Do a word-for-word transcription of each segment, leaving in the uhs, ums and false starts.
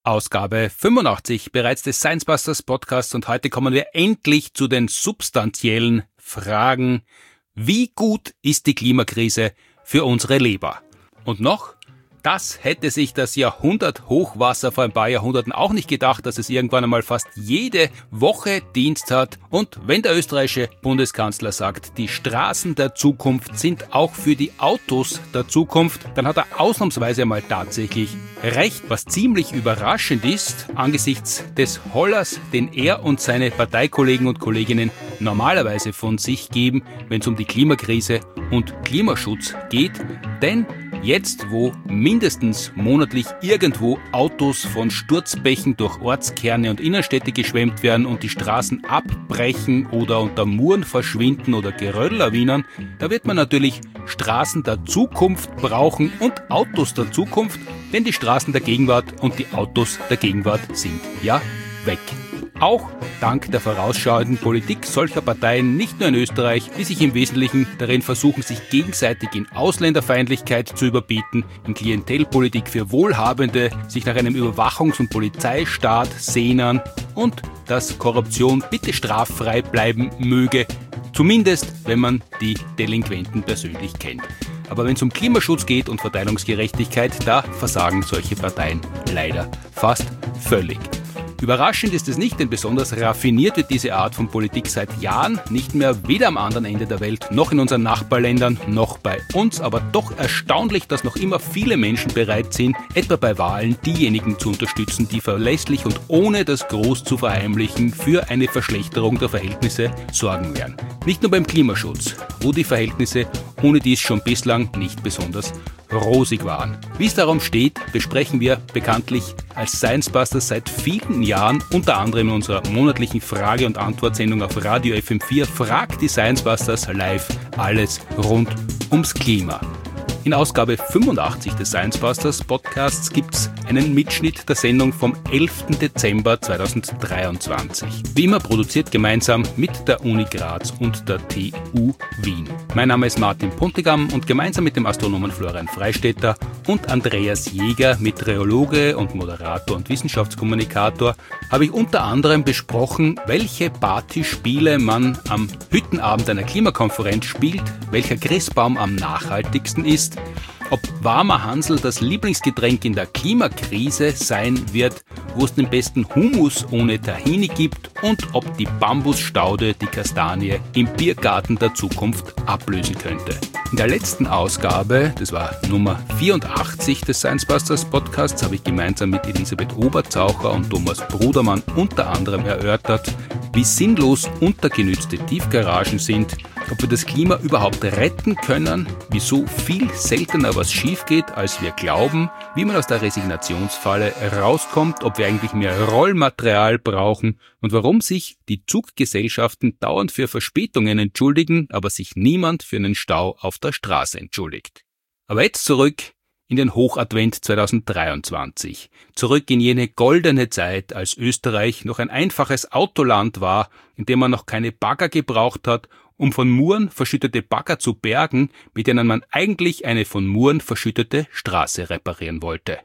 Ausgabe fünfundachtzig bereits des Science Busters Podcasts und heute kommen wir endlich zu den substanziellen Fragen. Wie gut ist die Klimakrise für unsere Leber? Und noch? Das hätte sich das Jahrhundert Hochwasser vor ein paar Jahrhunderten auch nicht gedacht, dass es irgendwann einmal fast jede Woche Dienst hat. Und wenn der österreichische Bundeskanzler sagt, die Straßen der Zukunft sind auch für die Autos der Zukunft, dann hat er ausnahmsweise mal tatsächlich recht, was ziemlich überraschend ist, angesichts des Hollers, den er und seine Parteikollegen und Kolleginnen normalerweise von sich geben, wenn es um die Klimakrise und Klimaschutz geht. Denn jetzt, wo mindestens monatlich irgendwo Autos von Sturzbächen durch Ortskerne und Innenstädte geschwemmt werden und die Straßen abbrechen oder unter Muren verschwinden oder Geröll-Lawinen, da wird man natürlich Straßen der Zukunft brauchen und Autos der Zukunft, denn die Straßen der Gegenwart und die Autos der Gegenwart sind ja weg. Auch dank der vorausschauenden Politik solcher Parteien, nicht nur in Österreich, die sich im Wesentlichen darin versuchen, sich gegenseitig in Ausländerfeindlichkeit zu überbieten, in Klientelpolitik für Wohlhabende, sich nach einem Überwachungs- und Polizeistaat sehnen und dass Korruption bitte straffrei bleiben möge, zumindest wenn man die Delinquenten persönlich kennt. Aber wenn es um Klimaschutz geht und Verteilungsgerechtigkeit, da versagen solche Parteien leider fast völlig. Überraschend ist es nicht, denn besonders raffiniert wird diese Art von Politik seit Jahren, nicht mehr weder am anderen Ende der Welt, noch in unseren Nachbarländern, noch bei uns, aber doch erstaunlich, dass noch immer viele Menschen bereit sind, etwa bei Wahlen diejenigen zu unterstützen, die verlässlich und ohne das groß zu verheimlichen für eine Verschlechterung der Verhältnisse sorgen werden. Nicht nur beim Klimaschutz, wo die Verhältnisse ohne dies schon bislang nicht besonders rosig waren. Wie es darum steht, besprechen wir bekanntlich als Science Busters seit vielen Jahren, unter anderem in unserer monatlichen Frage- und Antwortsendung auf Radio F M vier, fragt die Science Busters live alles rund ums Klima. In Ausgabe fünfundachtzig des Science Busters Podcasts gibt's einen Mitschnitt der Sendung vom elften Dezember zweitausenddreiundzwanzig. Wie immer produziert gemeinsam mit der Uni Graz und der T U Wien. Mein Name ist Martin Puntigam und gemeinsam mit dem Astronomen Florian Freistetter und Andreas Jäger, Meteorologe und Moderator und Wissenschaftskommunikator, habe ich unter anderem besprochen, welche Partyspiele man am Hüttenabend einer Klimakonferenz spielt, welcher Christbaum am nachhaltigsten ist, ob warmer Hansel das Lieblingsgetränk in der Klimakrise sein wird, wo es den besten Hummus ohne Tahini gibt und ob die Bambusstaude die Kastanie im Biergarten der Zukunft ablösen könnte. In der letzten Ausgabe, das war Nummer vierundachtzig des Science Busters Podcasts, habe ich gemeinsam mit Elisabeth Oberzaucher und Thomas Brudermann unter anderem erörtert, wie sinnlos untergenützte Tiefgaragen sind, ob wir das Klima überhaupt retten können, wieso viel seltener was schief geht, als wir glauben, wie man aus der Resignationsfalle rauskommt, ob wir eigentlich mehr Rollmaterial brauchen und warum sich die Zuggesellschaften dauernd für Verspätungen entschuldigen, aber sich niemand für einen Stau auf der Straße entschuldigt. Aber jetzt zurück in den Hochadvent zweitausenddreiundzwanzig. Zurück in jene goldene Zeit, als Österreich noch ein einfaches Autoland war, in dem man noch keine Bagger gebraucht hat, um von Muren verschüttete Bagger zu bergen, mit denen man eigentlich eine von Muren verschüttete Straße reparieren wollte.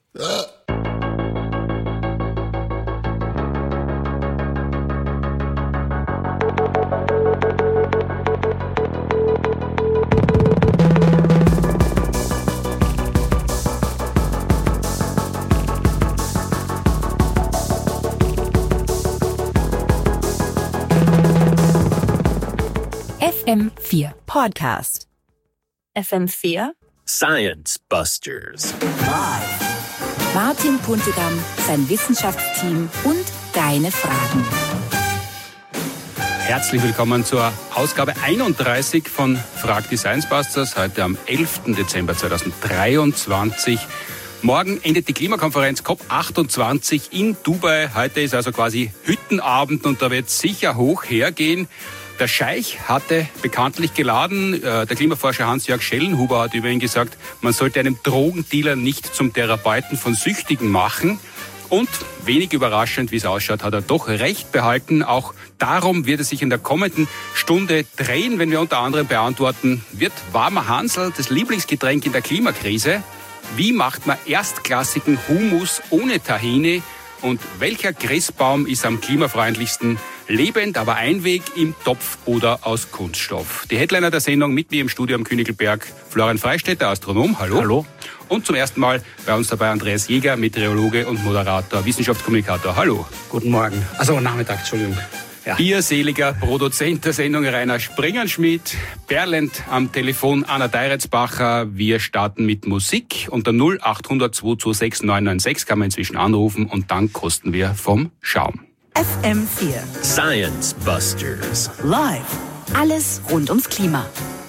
F M vier Podcast. F M vier Science Busters. Live. Martin Puntigam, sein Wissenschaftsteam und deine Fragen. Herzlich willkommen zur Ausgabe einunddreißig von Frag die Science Busters, heute am elften Dezember zweitausenddreiundzwanzig. Morgen endet die Klimakonferenz COP achtundzwanzig in Dubai. Heute ist also quasi Hüttenabend und da wird sicher hoch hergehen. Der Scheich hatte bekanntlich geladen, der Klimaforscher Hans-Jörg Schellenhuber hat über ihn gesagt, man sollte einem Drogendealer nicht zum Therapeuten von Süchtigen machen. Und wenig überraschend, wie es ausschaut, hat er doch recht behalten. Auch darum wird es sich in der kommenden Stunde drehen, wenn wir unter anderem beantworten, wird warmer Hansel das Lieblingsgetränk in der Klimakrise? Wie macht man erstklassigen Hummus ohne Tahini? Und welcher Christbaum ist am klimafreundlichsten? Lebend, aber Einweg, im Topf oder aus Kunststoff? Die Headliner der Sendung mit mir im Studio am Königelberg. Florian Freistetter, Astronom. Hallo. Hallo. Und zum ersten Mal bei uns dabei Andreas Jäger, Meteorologe und Moderator, Wissenschaftskommunikator. Hallo. Guten Morgen. Also Nachmittag, Entschuldigung. Ja. Ihr seliger Produzent der Sendung Rainer Springenschmidt, perlend am Telefon Anna Deiretsbacher. Wir starten mit Musik. Unter null acht hundert zwei zwei sechs neun neun sechs kann man inzwischen anrufen und dann kosten wir vom Schaum. F M vier Science Busters. Live. Alles rund ums Klima.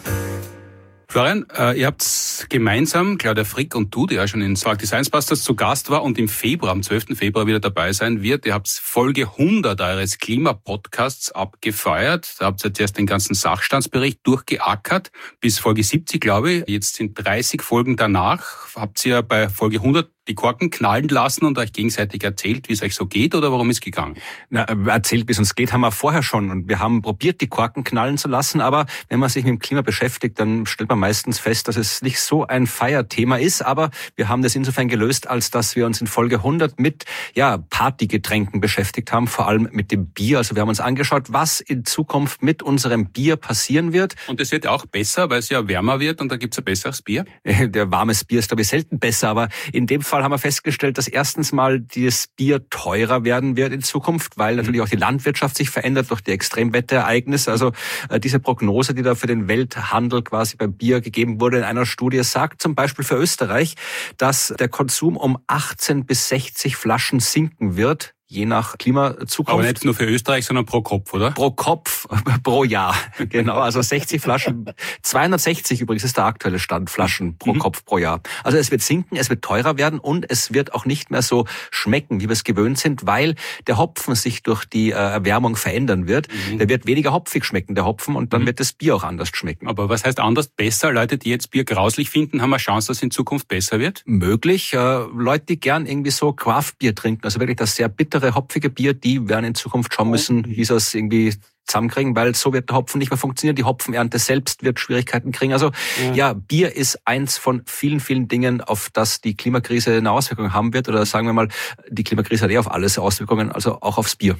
Florian, äh, ihr habt gemeinsam, Claudia Frick und du, die ja schon in die Science Busters zu Gast war und im Februar, am zwölften Februar wieder dabei sein wird, ihr habt Folge hundert eures Klimapodcasts abgefeiert. Da habt ihr zuerst den ganzen Sachstandsbericht durchgeackert, bis Folge siebzig, glaube ich. Jetzt sind dreißig Folgen danach. Habt ihr bei Folge hundert die Korken knallen lassen und euch gegenseitig erzählt, wie es euch so geht, oder warum ist es gegangen? Na, erzählt, wie es uns geht, haben wir vorher schon. Und wir haben probiert, die Korken knallen zu lassen. Aber wenn man sich mit dem Klima beschäftigt, dann stellt man meistens fest, dass es nicht so ein Feierthema ist. Aber wir haben das insofern gelöst, als dass wir uns in Folge hundert mit ja Partygetränken beschäftigt haben, vor allem mit dem Bier. Also wir haben uns angeschaut, was in Zukunft mit unserem Bier passieren wird. Und es wird auch besser, weil es ja wärmer wird und da gibt's ein besseres Bier? Der warmes Bier ist, glaube ich, selten besser. Aber in dem Fall haben wir festgestellt, dass erstens mal das Bier teurer werden wird in Zukunft, weil natürlich auch die Landwirtschaft sich verändert durch die Extremwetterereignisse. Also äh, diese Prognose, die da für den Welthandel quasi beim Bier gegeben wurde in einer Studie, sagt zum Beispiel für Österreich, dass der Konsum um achtzehn bis sechzig Flaschen sinken wird, je nach Klimazukunft. Aber nicht nur für Österreich, sondern pro Kopf, oder? Pro Kopf, pro Jahr. Genau, also sechzig Flaschen. zweihundertsechzig übrigens ist der aktuelle Stand, Flaschen pro mhm. Kopf pro Jahr. Also es wird sinken, es wird teurer werden und es wird auch nicht mehr so schmecken, wie wir es gewöhnt sind, weil der Hopfen sich durch die Erwärmung verändern wird. Mhm. Der wird weniger hopfig schmecken, der Hopfen, und dann mhm. wird das Bier auch anders schmecken. Aber was heißt anders? Besser? Leute, die jetzt Bier grauslich finden, haben eine Chance, dass es in Zukunft besser wird? Möglich. Leute, die gern irgendwie so Craft-Bier trinken, also wirklich das sehr bittere, hopfige Bier, die werden in Zukunft schauen müssen, wie sie es irgendwie zusammenkriegen, weil so wird der Hopfen nicht mehr funktionieren. Die Hopfenernte selbst wird Schwierigkeiten kriegen. Also ja, ja Bier ist eins von vielen, vielen Dingen, auf das die Klimakrise eine Auswirkung haben wird. Oder sagen wir mal, die Klimakrise hat eh auf alles Auswirkungen, also auch aufs Bier.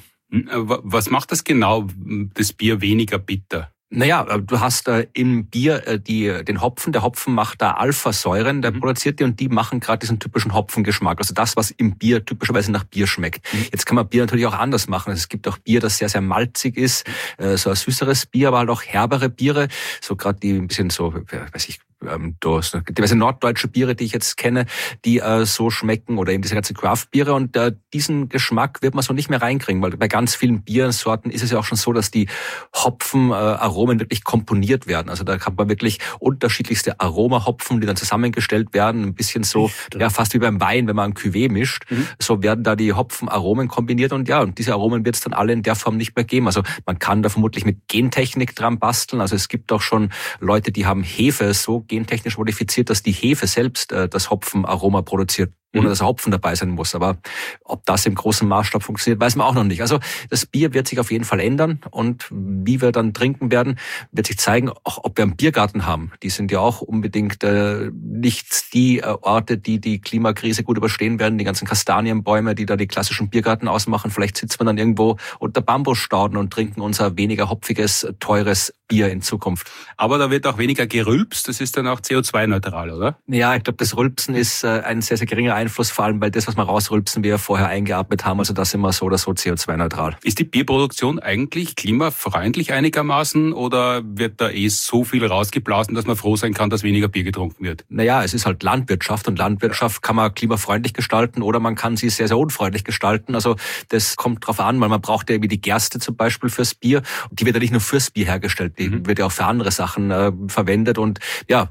Was macht das genau, das Bier weniger bitter? Naja, du hast äh, im Bier äh, die, den Hopfen. Der Hopfen macht da Alphasäuren, der mhm. produziert die, und die machen gerade diesen typischen Hopfengeschmack. Also das, was im Bier typischerweise nach Bier schmeckt. Mhm. Jetzt kann man Bier natürlich auch anders machen. Es gibt auch Bier, das sehr, sehr malzig ist, äh, so ein süßeres Bier, aber halt auch herbere Biere. So gerade die ein bisschen so, weiß ich, ähm, das, diverse norddeutsche Biere, die ich jetzt kenne, die äh, so schmecken, oder eben diese ganzen Craft-Biere. Und äh, diesen Geschmack wird man so nicht mehr reinkriegen, weil bei ganz vielen Biersorten ist es ja auch schon so, dass die Hopfenaromen äh, wirklich komponiert werden. Also da hat man wirklich unterschiedlichste Aromahopfen, die dann zusammengestellt werden, ein bisschen so, ja, fast wie beim Wein, wenn man ein Cuvée mischt. Mhm. So werden da die Hopfenaromen kombiniert, und ja, und diese Aromen wird es dann alle in der Form nicht mehr geben. Also man kann da vermutlich mit Gentechnik dran basteln. Also es gibt auch schon Leute, die haben Hefe so gentechnisch modifiziert, dass die Hefe selbst äh, das Hopfenaroma produziert, ohne dass ein Hopfen dabei sein muss. Aber ob das im großen Maßstab funktioniert, weiß man auch noch nicht. Also das Bier wird sich auf jeden Fall ändern, und wie wir dann trinken werden, wird sich zeigen, auch ob wir einen Biergarten haben. Die sind ja auch unbedingt äh, nicht die äh, Orte, die die Klimakrise gut überstehen werden. Die ganzen Kastanienbäume, die da die klassischen Biergarten ausmachen. Vielleicht sitzen wir dann irgendwo unter Bambusstauden und trinken unser weniger hopfiges, teures Bier in Zukunft. Aber da wird auch weniger gerülpst. Das ist dann auch C O zwei neutral, oder? Ja, ich glaube, das Rülpsen ist äh, ein sehr, sehr geringer Einfluss, vor allem, weil das, was wir rausrülpsen, wir ja vorher eingeatmet haben. Also da sind wir so oder so C O zwei neutral. Ist die Bierproduktion eigentlich klimafreundlich einigermaßen, oder wird da eh so viel rausgeblasen, dass man froh sein kann, dass weniger Bier getrunken wird? Naja, es ist halt Landwirtschaft, und Landwirtschaft kann man klimafreundlich gestalten oder man kann sie sehr, sehr unfreundlich gestalten. Also das kommt drauf an, weil man braucht ja irgendwie die Gerste zum Beispiel fürs Bier. Und die wird ja nicht nur fürs Bier hergestellt, die mhm. wird ja auch für andere Sachen äh, verwendet, und ja,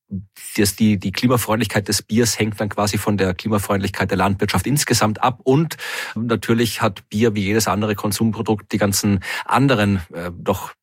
Das, die, die Klimafreundlichkeit des Biers hängt dann quasi von der Klimafreundlichkeit der Landwirtschaft insgesamt ab. Und natürlich hat Bier wie jedes andere Konsumprodukt die ganzen anderen äh, doch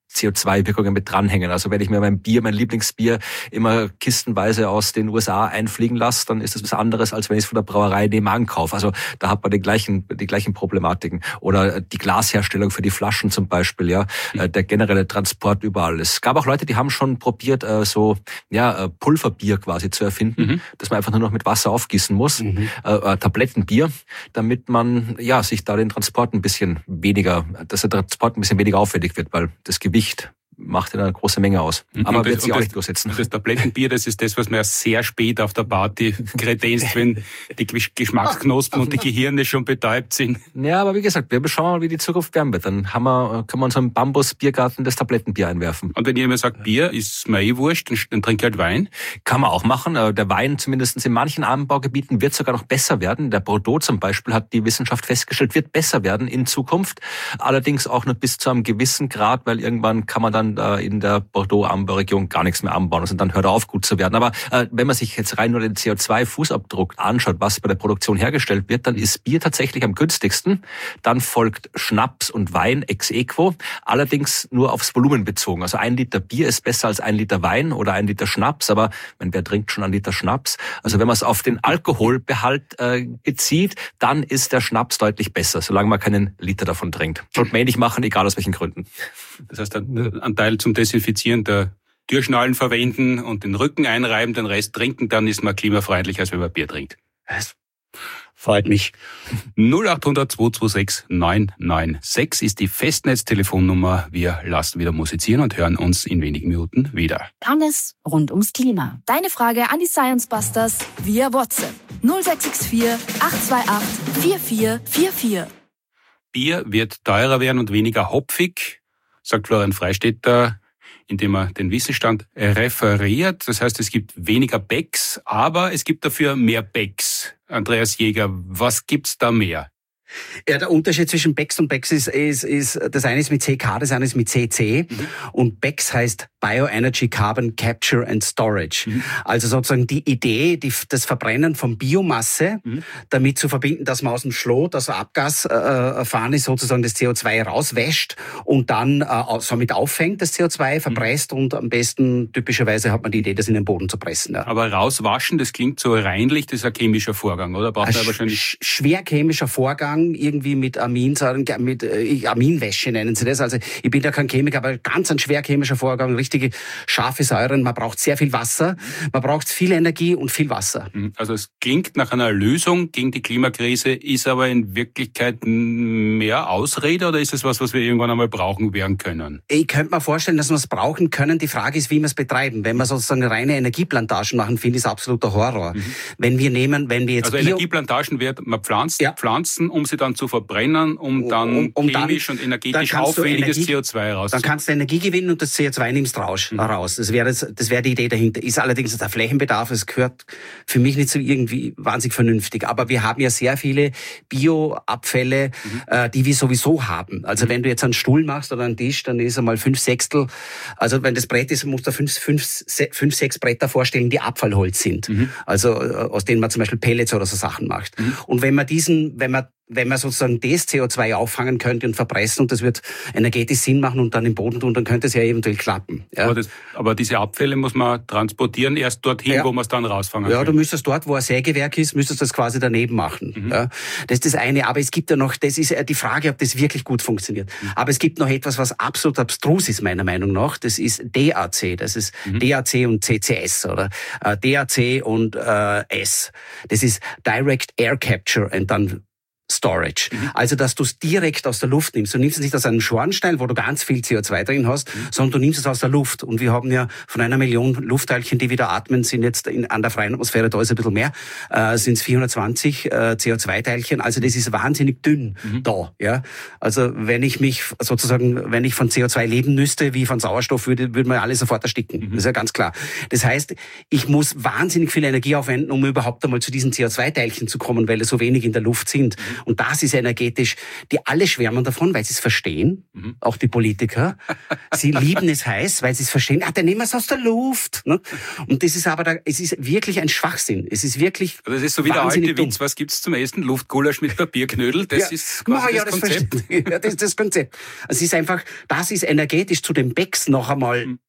C O zwei Wirkungen mit dranhängen. Also wenn ich mir mein Bier, mein Lieblingsbier immer kistenweise aus den U S A einfliegen lasse, dann ist das was anderes, als wenn ich es von der Brauerei nebenan kaufe. Also da hat man die gleichen, die gleichen Problematiken. Oder die Glasherstellung für die Flaschen zum Beispiel, ja, mhm. der generelle Transport überall. Es gab auch Leute, die haben schon probiert, so ja Pulverbier quasi zu erfinden, mhm. dass man einfach nur noch mit Wasser aufgießen muss, mhm. äh, Tablettenbier, damit man ja sich da den Transport ein bisschen weniger, dass der Transport ein bisschen weniger aufwendig wird, weil das Gewicht macht ja eine große Menge aus. Aber und wird das, sich auch das, nicht durchsetzen. Das Tablettenbier, das ist das, was man ja sehr spät auf der Party kredenzt, wenn die Geschmacksknospen und die Gehirne schon betäubt sind. Ja, aber wie gesagt, wir schauen mal, wie die Zukunft werden wird. Dann haben wir, können wir uns im Bambus-Biergarten das Tablettenbier einwerfen. Und wenn jemand sagt, Bier ist mir eh wurscht, dann, dann trinke ich halt Wein? Kann man auch machen. Der Wein, zumindest in manchen Anbaugebieten, wird sogar noch besser werden. Der Bordeaux zum Beispiel, hat die Wissenschaft festgestellt, wird besser werden in Zukunft. Allerdings auch nur bis zu einem gewissen Grad, weil irgendwann kann man dann in der Bordeaux-Anbauregion gar nichts mehr anbauen. Also dann hört er auf, gut zu werden. Aber äh, wenn man sich jetzt rein nur den C O zwei Fußabdruck anschaut, was bei der Produktion hergestellt wird, dann ist Bier tatsächlich am günstigsten. Dann folgt Schnaps und Wein ex aequo, allerdings nur aufs Volumen bezogen. Also ein Liter Bier ist besser als ein Liter Wein oder ein Liter Schnaps, aber wenn wer trinkt schon einen Liter Schnaps. Also wenn man es auf den Alkoholbehalt äh, bezieht, dann ist der Schnaps deutlich besser, solange man keinen Liter davon trinkt. Sollte man eh nicht machen, egal aus welchen Gründen. Das heißt, ein Teil zum Desinfizieren der Türschnallen verwenden und den Rücken einreiben, den Rest trinken, dann ist man klimafreundlicher, als wenn man Bier trinkt. Das freut mich. null acht hundert zwei zwei sechs neun neun sechs ist die Festnetztelefonnummer. Wir lassen wieder musizieren und hören uns in wenigen Minuten wieder. Alles rund ums Klima. Deine Frage an die Science Busters via WhatsApp null sechs sechs vier acht zwei acht vier vier vier vier. Bier wird teurer werden und weniger hopfig, sagt Florian Freistetter, indem er den Wissensstand referiert. Das heißt, es gibt weniger Becks, aber es gibt dafür mehr Becks. Andreas Jäger, was gibt's da mehr? Ja, der Unterschied zwischen Becks und Becks ist, ist, ist, das eine ist mit C K, das andere ist mit C C. Mhm. Und Becks heißt Bioenergy Carbon Capture and Storage. Mhm. Also sozusagen die Idee, die, das Verbrennen von Biomasse, mhm. damit zu verbinden, dass man aus dem Schlot, also Abgas äh, fahren ist, sozusagen das C O zwei rauswäscht und dann äh, somit auffängt, das C O zwei, verpresst, mhm. und am besten, typischerweise hat man die Idee, das in den Boden zu pressen. Ja. Aber rauswaschen, das klingt so reinlich, das ist ein chemischer Vorgang, oder? Braucht man wahrscheinlich schwer chemischer Vorgang, irgendwie mit Aminsäuren, mit äh, Aminwäsche nennen sie das. Also ich bin ja kein Chemiker, aber ganz ein schwer chemischer Vorgang, richtige scharfe Säuren. Man braucht sehr viel Wasser, man braucht viel Energie und viel Wasser. Also es klingt nach einer Lösung gegen die Klimakrise, ist aber in Wirklichkeit mehr Ausrede oder ist es was, was wir irgendwann einmal brauchen werden können? Ich könnte mir vorstellen, dass wir es brauchen können. Die Frage ist, wie wir es betreiben. Wenn wir sozusagen reine Energieplantagen machen, finde ich es absoluter Horror. Mhm. Wenn wir nehmen, wenn wir jetzt Also Bio- Energieplantagen wird man pflanzt, ja. pflanzen, um sie dann zu verbrennen, um dann um, um chemisch dann, und energetisch aufwendiges Energie, C O zwei rauszuholen. Dann kannst du Energie gewinnen und das C O zwei nimmst raus. Mhm. raus. Das wäre das, das wäre die Idee dahinter. Ist allerdings der Flächenbedarf, es gehört für mich nicht so irgendwie wahnsinnig vernünftig. Aber wir haben ja sehr viele Bioabfälle, mhm. äh, die wir sowieso haben. Also mhm. wenn du jetzt einen Stuhl machst oder einen Tisch, dann ist einmal fünf Sechstel. Also wenn das Brett ist, musst du fünf, fünf, fünf sechs Bretter vorstellen, die Abfallholz sind. Mhm. Also aus denen man zum Beispiel Pellets oder so Sachen macht. Mhm. Und wenn man diesen, wenn man wenn man sozusagen das C O zwei auffangen könnte und verpressen und das wird energetisch Sinn machen und dann im Boden tun, dann könnte es ja eventuell klappen. Ja. Aber, das, aber diese Abfälle muss man transportieren erst dorthin, ja. wo man es dann rausfangen kann. Ja, du müsstest dort, wo ein Sägewerk ist, müsstest das quasi daneben machen. Mhm. Ja. Das ist das eine. Aber es gibt ja noch, das ist die Frage, ob das wirklich gut funktioniert. Mhm. Aber es gibt noch etwas, was absolut abstrus ist, meiner Meinung nach. Das ist D A C. Das ist mhm. D A C und C C S oder äh, D A C und äh, S. Das ist Direct Air Capture and dann Storage. Mhm. Also, dass du es direkt aus der Luft nimmst. Du nimmst es nicht aus einem Schornstein, wo du ganz viel C O zwei drin hast, mhm. sondern du nimmst es aus der Luft. Und wir haben ja von einer Million Luftteilchen, die wir da atmen, sind jetzt in, an der freien Atmosphäre, da ist ein bisschen mehr, äh, sind es vierhundertzwanzig äh, C O zwei Teilchen. Also, das ist wahnsinnig dünn mhm. da. Ja. Also, wenn ich mich sozusagen, wenn ich von C O zwei leben müsste, wie von Sauerstoff, würde, würde man alle sofort ersticken. Mhm. Das ist ja ganz klar. Das heißt, ich muss wahnsinnig viel Energie aufwenden, um überhaupt einmal zu diesen C O zwei Teilchen zu kommen, weil es so wenig in der Luft sind. Mhm. Und das ist energetisch, die alle schwärmen davon, weil sie es verstehen, mhm. auch die Politiker. Sie lieben es heiß, weil sie es verstehen. Ah, dann nehmen wir es aus der Luft. Ne? Und das ist aber, da, es ist wirklich ein Schwachsinn. Es ist wirklich Das ist so wie der alte Witz. Was gibt's zum Essen? Luftgulasch mit Papierknödel. Das ja. ist quasi oh, ja, das, das Konzept. Ja, das ist das Konzept. Es ist einfach, das ist energetisch zu den Becks noch einmal mhm.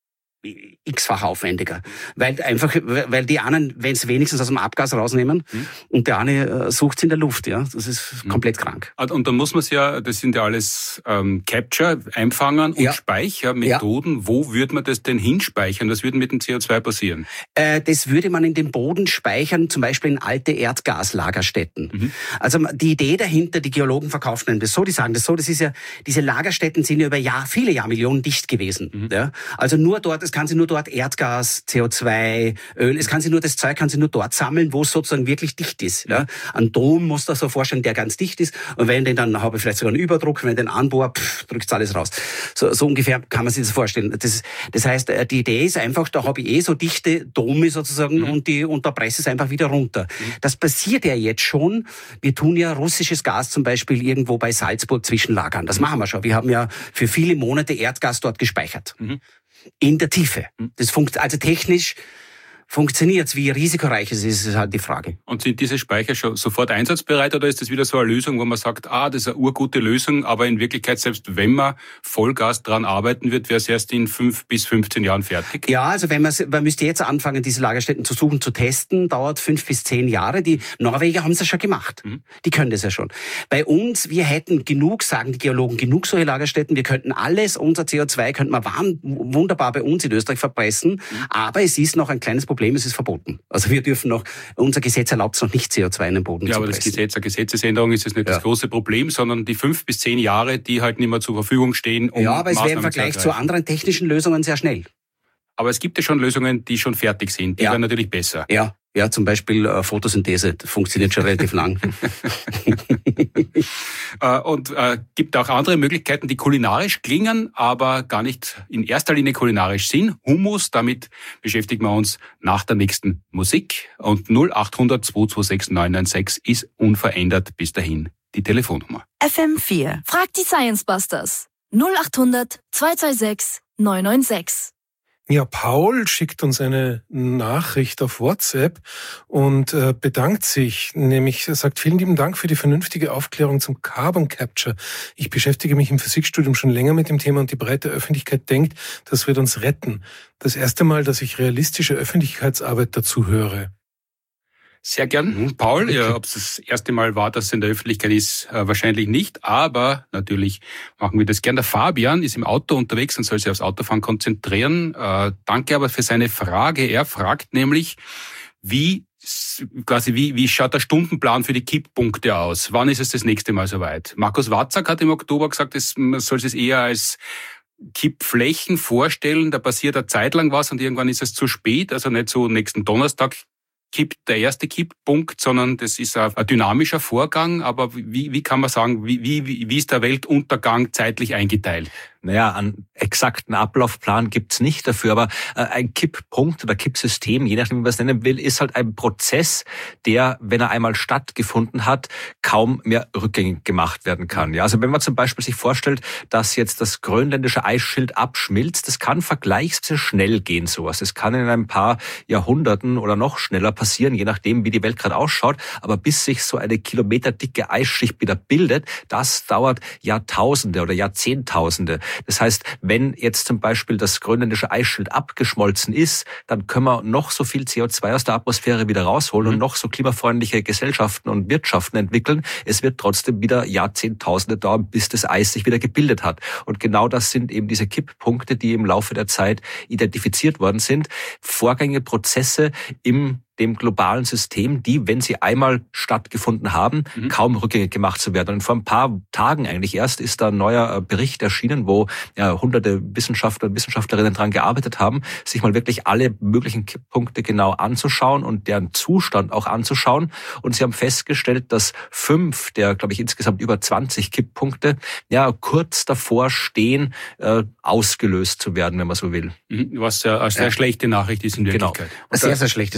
x-fach aufwendiger. Weil einfach, weil die einen, wenn es wenigstens aus dem Abgas rausnehmen mhm. und der eine äh, sucht es in der Luft, ja. Das ist mhm. komplett krank. Und dann muss man es ja, das sind ja alles ähm, Capture, Einfangen und ja. Speichermethoden. Ja. Wo würde man das denn hinspeichern? Was würde mit dem C O zwei passieren? Äh, das würde man in den Boden speichern, zum Beispiel in alte Erdgaslagerstätten. Mhm. Also die Idee dahinter, die Geologen verkaufen das so, die sagen das so, das ist ja, diese Lagerstätten sind ja über Jahr, viele Jahrmillionen dicht gewesen. Mhm. Ja. Also nur dort, es kann sie nur dort Erdgas, C O zwei, Öl, es kann sie nur, das Zeug kann sie nur dort sammeln, wo es sozusagen wirklich dicht ist. Ja. Ein Dom muss da so vorstellen, der ganz dicht ist. Und wenn den dann habe ich vielleicht sogar einen Überdruck, wenn den anbohre, drückt es alles raus. So, so ungefähr kann man sich das vorstellen. Das, das heißt, die Idee ist einfach, da habe ich eh so dichte Dome sozusagen mhm. und die, und da presse es einfach wieder runter. Mhm. Das passiert ja jetzt schon. Wir tun ja russisches Gas zum Beispiel irgendwo bei Salzburg zwischenlagern. Das machen wir schon. Wir haben ja für viele Monate Erdgas dort gespeichert. Mhm. In der Tiefe. Das funkt, also technisch funktioniert's. Wie risikoreich es ist, ist halt die Frage. Und sind diese Speicher schon sofort einsatzbereit oder ist das wieder so eine Lösung, wo man sagt, ah, das ist eine urgute Lösung, aber in Wirklichkeit, selbst wenn man Vollgas dran arbeiten wird, wäre es erst in fünf bis fünfzehn Jahren fertig? Ja, also wenn man, man müsste jetzt anfangen, diese Lagerstätten zu suchen, zu testen, dauert fünf bis zehn Jahre. Die Norweger haben es ja schon gemacht. Mhm. Die können das ja schon. Bei uns, wir hätten genug, sagen die Geologen, genug solche Lagerstätten. Wir könnten alles, unser C O zwei könnten wir wunderbar bei uns in Österreich verpressen. Mhm. Aber es ist noch ein kleines Problem. Es ist verboten. Also wir dürfen noch, unser Gesetz erlaubt es noch nicht, C O zwei in den Boden ja, zu aber pressen. Das Gesetz, eine Gesetzesänderung ist jetzt nicht ja. das große Problem, sondern die fünf bis zehn Jahre, die halt nicht mehr zur Verfügung stehen. Um ja, aber es wäre im Maßnahmen Vergleich zu, zu anderen technischen Lösungen sehr schnell. Aber es gibt ja schon Lösungen, die schon fertig sind. Die ja. wären natürlich besser. Ja, ja, zum Beispiel äh, Photosynthese, funktioniert schon relativ lang. äh, und äh, gibt auch andere Möglichkeiten, die kulinarisch klingen, aber gar nicht in erster Linie kulinarisch sind. Hummus, damit beschäftigen wir uns nach der nächsten Musik. Und null acht hundert zwei zwei sechs neun neun sechs ist unverändert bis dahin die Telefonnummer. F M vier. Fragt die Science Busters. null acht hundert zwei zwei sechs neun neun sechs. Ja, Paul schickt uns eine Nachricht auf WhatsApp und äh, bedankt sich, nämlich er sagt, vielen lieben Dank für die vernünftige Aufklärung zum Carbon Capture. Ich beschäftige mich im Physikstudium schon länger mit dem Thema und die breite Öffentlichkeit denkt, das wird uns retten. Das erste Mal, dass ich realistische Öffentlichkeitsarbeit dazu höre. Sehr gern, Paul. Ja, ob es das erste Mal war, dass es in der Öffentlichkeit ist, äh, wahrscheinlich nicht. Aber natürlich machen wir das gern. Der Fabian ist im Auto unterwegs und soll sich aufs Autofahren konzentrieren. Äh, danke aber für seine Frage. Er fragt nämlich, wie quasi wie wie schaut der Stundenplan für die Kipppunkte aus? Wann ist es das nächste Mal soweit? Markus Watzak hat im Oktober gesagt, es, man soll es eher als Kippflächen vorstellen. Da passiert eine Zeit lang was und irgendwann ist es zu spät. Also nicht so nächsten Donnerstag kippt der erste Kipppunkt, sondern das ist ein, ein dynamischer Vorgang. Aber wie, wie kann man sagen, wie, wie, wie ist der Weltuntergang zeitlich eingeteilt? Naja, einen exakten Ablaufplan gibt's nicht dafür, aber äh, ein Kipppunkt oder Kippsystem, je nachdem, wie man es nennen will, ist halt ein Prozess, der, wenn er einmal stattgefunden hat, kaum mehr rückgängig gemacht werden kann. Ja, also wenn man zum Beispiel sich vorstellt, dass jetzt das grönländische Eisschild abschmilzt, das kann vergleichsweise schnell gehen, sowas. Das kann in ein paar Jahrhunderten oder noch schneller passieren, je nachdem, wie die Welt gerade ausschaut. Aber bis sich so eine kilometerdicke Eisschicht wieder bildet, das dauert Jahrtausende oder Jahrzehntausende. Das heißt, wenn jetzt zum Beispiel das grönländische Eisschild abgeschmolzen ist, dann können wir noch so viel C O zwei aus der Atmosphäre wieder rausholen mhm. und noch so klimafreundliche Gesellschaften und Wirtschaften entwickeln. Es wird trotzdem wieder Jahrzehntausende dauern, bis das Eis sich wieder gebildet hat. Und genau das sind eben diese Kipppunkte, die im Laufe der Zeit identifiziert worden sind. Vorgänge, Prozesse im dem globalen System, die, wenn sie einmal stattgefunden haben, mhm. kaum rückgängig gemacht zu werden. Und vor ein paar Tagen eigentlich erst ist da ein neuer Bericht erschienen, wo ja, hunderte Wissenschaftler und Wissenschaftlerinnen daran gearbeitet haben, sich mal wirklich alle möglichen Kipppunkte genau anzuschauen und deren Zustand auch anzuschauen. Und sie haben festgestellt, dass fünf der, glaube ich, insgesamt über zwanzig Kipppunkte ja kurz davor stehen, äh, ausgelöst zu werden, wenn man so will. Was ja eine sehr ja. schlechte Nachricht ist in Wirklichkeit. Genau. Sehr, sehr schlechte sogar, ja.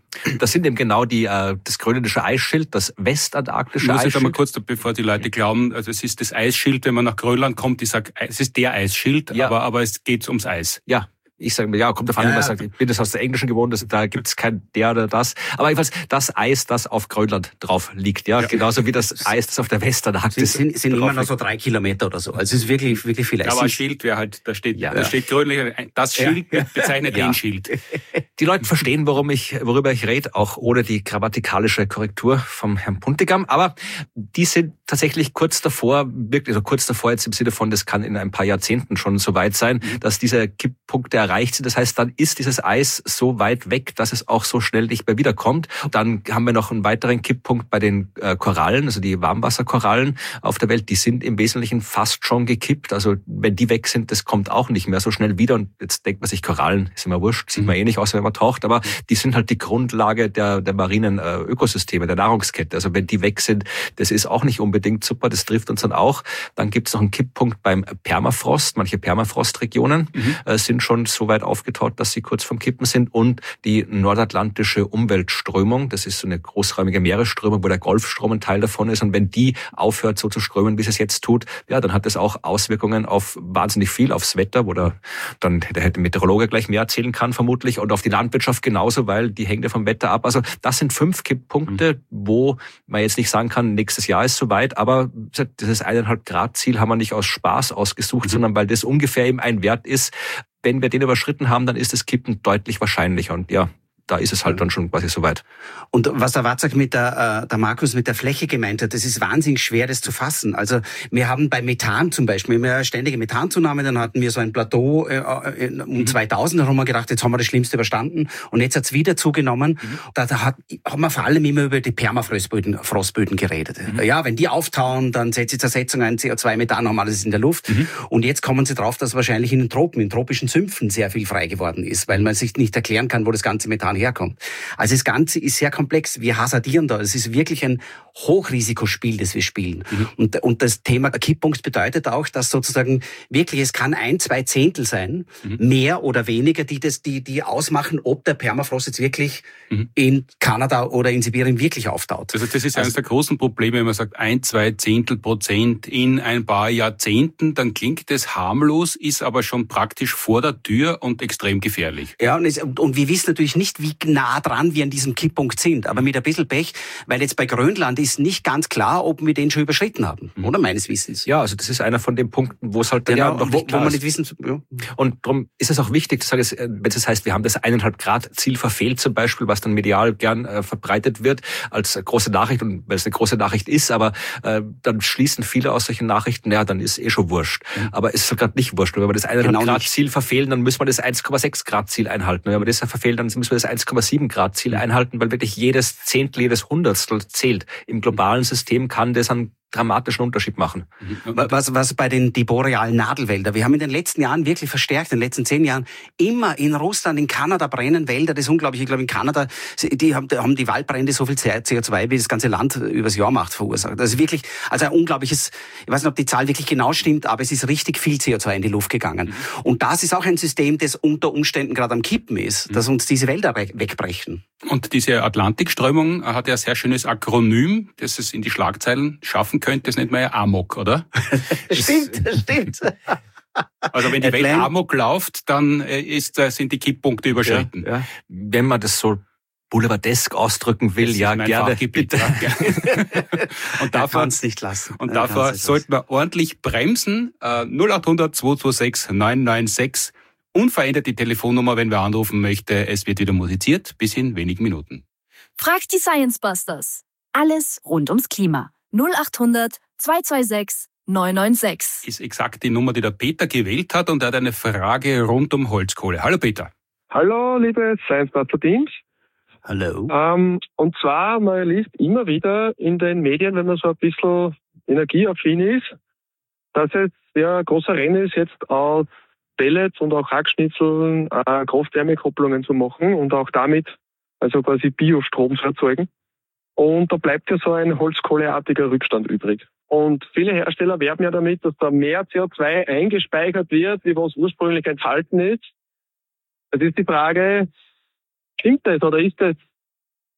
Das sind eben genau die äh, das grönländische Eisschild, das westantarktische Muss Eisschild. ich einmal kurz, bevor die Leute glauben, also es ist das Eisschild, wenn man nach Grönland kommt, ich sage, es ist der Eisschild, Ja. aber, aber es geht ums Eis. Ja. Ich sage mir, ja, kommt davon, Ja, wie man ja. sagt, ich bin das aus der Englischen gewohnt, das, da gibt's kein der oder das. Aber jedenfalls das Eis, das auf Grönland drauf liegt, ja, Ja. genauso wie das Eis, das auf der sind, Westantarktis sind, sind drauf immer noch liegt. so drei Kilometer oder so. Also es ist wirklich, wirklich viel Eis. Aber ein Schild wäre halt, da steht, Ja. da steht Grönland, das Schild bezeichnet Ja. den Schild. Die Leute verstehen, worum ich, worüber ich rede, auch ohne die grammatikalische Korrektur vom Herrn Puntigam. Aber die sind tatsächlich kurz davor, wirklich, also kurz davor jetzt im Sinne von, das kann in ein paar Jahrzehnten schon so weit sein, dass diese Kipppunkte erreicht sind. Das heißt, dann ist dieses Eis so weit weg, dass es auch so schnell nicht mehr wiederkommt. Dann haben wir noch einen weiteren Kipppunkt bei den äh, Korallen, also die Warmwasserkorallen auf der Welt, die sind im Wesentlichen fast schon gekippt. Also wenn die weg sind, das kommt auch nicht mehr so schnell wieder. Und jetzt denkt man sich, Korallen ist immer wurscht, sieht man eh nicht aus, wenn man taucht, aber die sind halt die Grundlage der, der marinen äh, Ökosysteme, der Nahrungskette. Also wenn die weg sind, das ist auch nicht unbedingt super, das trifft uns dann auch. Dann gibt es noch einen Kipppunkt beim Permafrost. Manche Permafrostregionen Mhm. äh, sind schon so weit aufgetaut, dass sie kurz vom Kippen sind. Und die nordatlantische Umweltströmung, das ist so eine großräumige Meeresströmung, wo der Golfstrom ein Teil davon ist. Und wenn die aufhört so zu strömen, wie es jetzt tut, ja, dann hat das auch Auswirkungen auf wahnsinnig viel, aufs Wetter, wo der, dann der hätte Meteorologe gleich mehr erzählen kann vermutlich, und auf die Landwirtschaft genauso, weil die hängt ja vom Wetter ab. Also das sind fünf Kipppunkte, mhm. wo man jetzt nicht sagen kann, nächstes Jahr ist soweit, aber dieses eineinhalb Grad Ziel haben wir nicht aus Spaß ausgesucht, mhm. sondern weil das ungefähr eben ein Wert ist. Wenn wir den überschritten haben, dann ist das Kippen deutlich wahrscheinlicher. Und ja, da ist es halt dann schon quasi soweit. Und was der Watzak mit der, äh, der Markus mit der Fläche gemeint hat, das ist wahnsinnig schwer, das zu fassen. Also wir haben bei Methan zum Beispiel, wir haben ja eine ständige Methanzunahme, dann hatten wir so ein Plateau äh, um mhm. zweitausend, da haben wir gedacht, jetzt haben wir das Schlimmste überstanden, und jetzt hat es wieder zugenommen. Mhm. Da, da hat, haben wir vor allem immer über die Permafrostböden Frostböden geredet. Mhm. Ja, wenn die auftauen, dann setzt die Zersetzung ein, C O zwei, Methan, haben alles in der Luft. Mhm. Und jetzt kommen sie drauf, dass wahrscheinlich in den Tropen, in tropischen Sümpfen sehr viel frei geworden ist, weil man sich nicht erklären kann, wo das ganze Methan herkommt. Also das Ganze ist sehr komplex. Wir hasardieren da. Es ist wirklich ein Hochrisikospiel, das wir spielen. Mhm. Und, und das Thema Kipppunkt bedeutet auch, dass sozusagen wirklich, es kann ein, zwei Zehntel sein, mhm. mehr oder weniger, die das, die, die ausmachen, ob der Permafrost jetzt wirklich mhm. in Kanada oder in Sibirien wirklich auftaut. Also das ist also, eines der großen Probleme, wenn man sagt, ein, zwei Zehntel Prozent in ein paar Jahrzehnten, dann klingt das harmlos, ist aber schon praktisch vor der Tür und extrem gefährlich. Ja, und, es, und, und wir wissen natürlich nicht, wie nah dran wir an diesem Kipppunkt sind, aber mit ein bisschen Pech, weil jetzt bei Grönland ist nicht ganz klar, ob wir den schon überschritten haben, mhm. oder meines Wissens. Ja, also das ist einer von den Punkten, wo es halt dann genau, ja noch wo, nicht klar wo man ist. nicht wissen. Ja. Und darum ist es auch wichtig, wenn es heißt, wir haben das eineinhalb Grad Ziel verfehlt zum Beispiel, was dann medial gern äh, verbreitet wird als große Nachricht, und weil es eine große Nachricht ist, aber äh, dann schließen viele aus solchen Nachrichten, ja, dann ist eh schon wurscht. Mhm. Aber es ist gerade nicht wurscht. Wenn wir das eineinhalb genau Grad nicht. Ziel verfehlen, dann müssen wir das eins Komma sechs Grad Ziel einhalten. Wenn wir das verfehlen, dann müssen wir das eins Komma sieben Grad Ziel einhalten, weil wirklich jedes Zehntel, jedes Hundertstel zählt. Im globalen System kann das einen dramatischen Unterschied machen. Was, was bei den die borealen Nadelwälder. Wir haben in den letzten Jahren wirklich verstärkt, in den letzten zehn Jahren, immer in Russland, in Kanada brennen Wälder. Das ist unglaublich. Ich glaube, in Kanada, die haben, haben die Waldbrände so viel C O zwei, wie das ganze Land übers Jahr macht, verursacht. Das ist wirklich, also ein unglaubliches, ich weiß nicht, ob die Zahl wirklich genau stimmt, aber es ist richtig viel C O zwei in die Luft gegangen. Mhm. Und das ist auch ein System, das unter Umständen gerade am Kippen ist, mhm. dass uns diese Wälder wegbrechen. Und diese Atlantikströmung hat ja ein sehr schönes Akronym, das es in die Schlagzeilen schaffen könnte. Das nennt man ja Amok, oder? Stimmt, stimmt. Also wenn die Welt Amok läuft, dann ist, sind die Kipppunkte überschritten. Ja, ja. Wenn man das so boulevardesk ausdrücken will, ja, gerne. Bitte. Und davor, es nicht lassen. Und davor sollten wir ordentlich bremsen. null acht hundert zwei zwei sechs neun neun sechs. Unverändert die Telefonnummer, wenn wer anrufen möchte. Es wird wieder musiziert, bis in wenigen Minuten. Fragt die Science Busters. Alles rund ums Klima. null acht hundert zwei zwei sechs neun neun sechs. Ist exakt die Nummer, die der Peter gewählt hat, und er hat eine Frage rund um Holzkohle. Hallo Peter. Hallo, liebe Science Buster Teams. Hallo. Ähm, und zwar, man liest immer wieder in den Medien, wenn man so ein bisschen energieaffin ist, dass es ja ein großer Rennen ist, jetzt aus Pellets und auch Hackschnitzeln äh, Kraft-Wärme-Kopplungen zu machen und auch damit also quasi Biostrom zu erzeugen. Und da bleibt ja so ein holzkohleartiger Rückstand übrig. Und viele Hersteller werben ja damit, dass da mehr C O zwei eingespeichert wird, wie was ursprünglich enthalten ist. Das ist die Frage, stimmt das oder ist das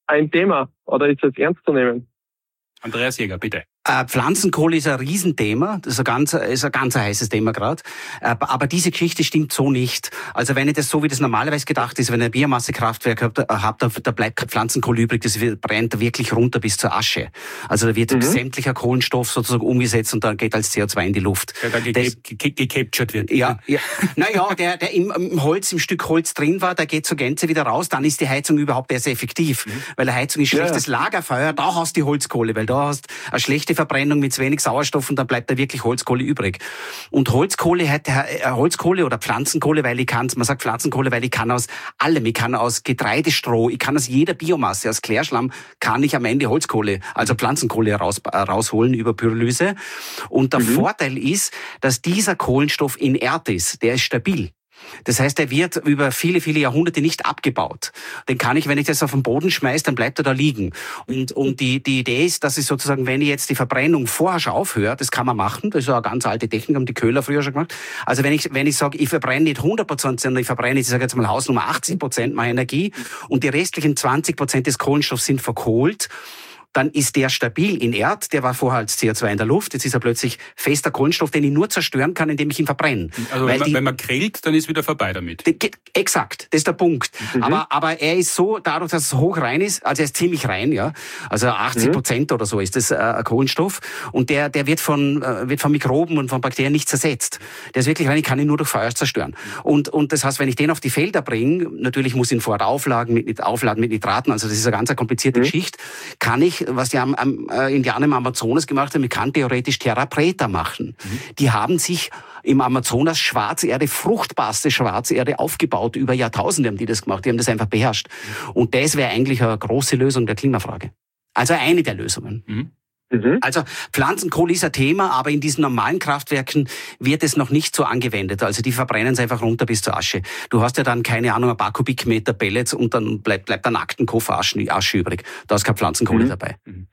ein Thema oder ist das ernst zu nehmen? Andreas Jäger, bitte. Äh, Pflanzenkohle ist ein Riesenthema, das ist ein ganz, ist ein ganz heißes Thema gerade. Äh, aber diese Geschichte stimmt so nicht. Also wenn ich das so, wie das normalerweise gedacht ist, wenn ihr ein Biomassekraftwerk habt, äh, habt da, da bleibt kein Pflanzenkohle übrig, das brennt wirklich runter bis zur Asche. Also da wird mhm. sämtlicher Kohlenstoff sozusagen umgesetzt und dann geht als C O zwei in die Luft. Der dann gecaptured wird. Ja, ja. Naja, der, der im, im Holz, im Stück Holz drin war, der geht zur Gänze wieder raus, dann ist die Heizung überhaupt erst effektiv. Mhm. Weil eine Heizung ist schlechtes ja. Lagerfeuer, da hast du die Holzkohle, weil da hast eine schlechte Verbrennung mit zu wenig Sauerstoff und dann bleibt da wirklich Holzkohle übrig. Und Holzkohle hat äh, Holzkohle oder Pflanzenkohle, weil ich kann, man sagt Pflanzenkohle, weil ich kann aus allem, ich kann aus Getreidestroh, ich kann aus jeder Biomasse, aus Klärschlamm kann ich am Ende Holzkohle, also Pflanzenkohle raus, äh, rausholen über Pyrolyse. Und der mhm. Vorteil ist, dass dieser Kohlenstoff inert ist, der ist stabil. Das heißt, er wird über viele, viele Jahrhunderte nicht abgebaut. Den kann ich, wenn ich das auf den Boden schmeiße, dann bleibt er da liegen. Und, und die, die Idee ist, dass ich sozusagen, wenn ich jetzt die Verbrennung vorher schon aufhöre, das kann man machen, das ist eine ganz alte Technik, haben die Köhler früher schon gemacht. Also wenn ich, wenn ich sage, ich verbrenne nicht hundert Prozent, sondern ich verbrenne, ich sage jetzt mal Hausnummer achtzig Prozent meiner Energie und die restlichen zwanzig Prozent des Kohlenstoffs sind verkohlt, dann ist der stabil inert, der war vorher als C O zwei in der Luft, jetzt ist er plötzlich fester Kohlenstoff, den ich nur zerstören kann, indem ich ihn verbrenne. Also wenn man, die, wenn man grillt, dann ist wieder vorbei damit. Die, exakt, das ist der Punkt. Mhm. Aber, aber er ist so, dadurch, dass es hoch rein ist, also er ist ziemlich rein, ja, also achtzig Prozent mhm. oder so ist das äh, Kohlenstoff und der, der wird von, äh, wird von Mikroben und von Bakterien nicht zersetzt. Der ist wirklich rein, ich kann ihn nur durch Feuer zerstören. Und, und das heißt, wenn ich den auf die Felder bringe, natürlich muss ich ihn vorher aufladen mit, aufladen mit Nitraten, also das ist eine ganz eine komplizierte mhm. Geschichte, kann ich was die am, am, äh, Indianer im Amazonas gemacht haben, ich kann theoretisch Terra Preta machen. Mhm. Die haben sich im Amazonas Schwarzerde, fruchtbarste Schwarzerde aufgebaut. Über Jahrtausende haben die das gemacht. Die haben das einfach beherrscht. Mhm. Und das wäre eigentlich eine große Lösung der Klimafrage. Also eine der Lösungen. Mhm. Mhm. Also Pflanzenkohle ist ein Thema, aber in diesen normalen Kraftwerken wird es noch nicht so angewendet. Also die verbrennen es einfach runter bis zur Asche. Du hast ja dann, keine Ahnung, ein paar Kubikmeter Pellets und dann bleibt, bleibt ein Aktenkoffer Asche, Asche übrig. Da ist keine Pflanzenkohle mhm. dabei. Mhm.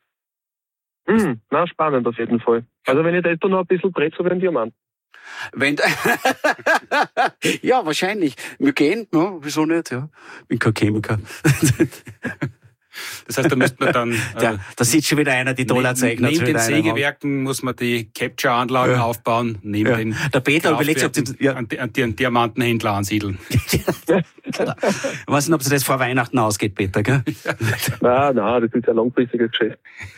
Mhm. Na, spannend auf jeden Fall. Also wenn ich das da noch ein bisschen dreht, so wie ein Diamant. Wenn, ja, wahrscheinlich. Wir gehen, ja, wieso nicht, ja. Ich bin kein Chemiker. Das heißt, da müsste man dann... Äh, ja, da sitzt schon wieder einer, die Dollarzeichnung. Neben den Sägewerken muss man die Capture-Anlagen ja. aufbauen, neben ja. den der Peter überlegt, ob die, ja. an den Diamantenhändler ansiedeln. Ich weiß nicht, ob es das vor Weihnachten ausgeht, Peter, gell? Nein, nein, das ist ein langfristiges Geschäft.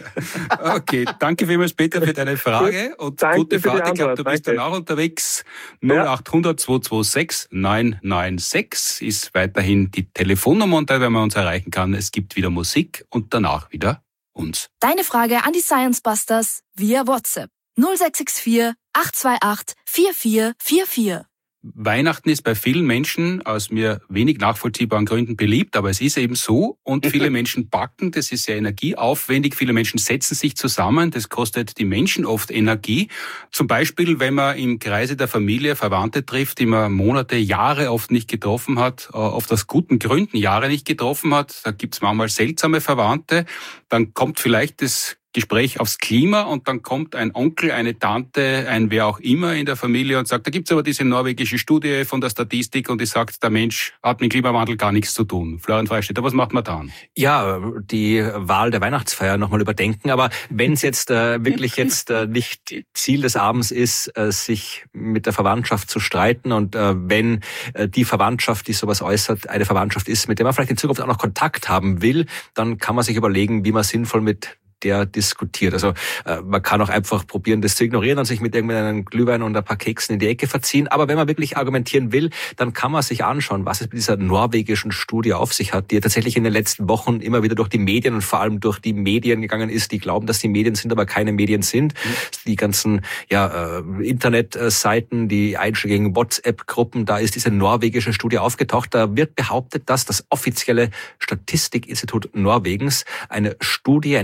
Okay, danke vielmals, Peter, für deine Frage und danke gute Fahrt. Ich glaube, du bist danke. dann auch unterwegs. null acht hundert zwei zwei sechs neun neun sechs ist weiterhin die Telefonnummer, unter der man uns erreichen kann. Es gibt wieder Musik und danach wieder uns. Deine Frage an die Science Busters via WhatsApp null sechs sechs vier acht zwei acht vier vier vier vier. Weihnachten ist bei vielen Menschen aus mir wenig nachvollziehbaren Gründen beliebt, aber es ist eben so und viele Menschen backen, das ist sehr energieaufwendig, viele Menschen setzen sich zusammen, das kostet die Menschen oft Energie. Zum Beispiel, wenn man im Kreise der Familie Verwandte trifft, die man Monate, Jahre oft nicht getroffen hat, oft aus guten Gründen Jahre nicht getroffen hat, da gibt's manchmal seltsame Verwandte, dann kommt vielleicht das Gespräch aufs Klima und dann kommt ein Onkel, eine Tante, ein wer auch immer in der Familie und sagt, da gibt's aber diese norwegische Studie von der Statistik und die sagt, der Mensch hat mit dem Klimawandel gar nichts zu tun. Florian Freistetter, was macht man dann? Ja, die Wahl der Weihnachtsfeier nochmal überdenken, aber wenn es jetzt äh, wirklich jetzt äh, nicht Ziel des Abends ist, äh, sich mit der Verwandtschaft zu streiten und äh, wenn äh, die Verwandtschaft, die sowas äußert, eine Verwandtschaft ist, mit der man vielleicht in Zukunft auch noch Kontakt haben will, dann kann man sich überlegen, wie man sinnvoll mit der diskutiert. Also äh, man kann auch einfach probieren, das zu ignorieren und sich mit irgendeinem Glühwein und ein paar Keksen in die Ecke verziehen. Aber wenn man wirklich argumentieren will, dann kann man sich anschauen, was es mit dieser norwegischen Studie auf sich hat, die tatsächlich in den letzten Wochen immer wieder durch die Medien und vor allem durch die Medien gegangen ist, die glauben, dass die Medien sind, aber keine Medien sind. Mhm. Die ganzen ja äh, Internetseiten, die einschlägigen WhatsApp-Gruppen, da ist diese norwegische Studie aufgetaucht. Da wird behauptet, dass das offizielle Statistikinstitut Norwegens eine Studie, eine Wissenschaft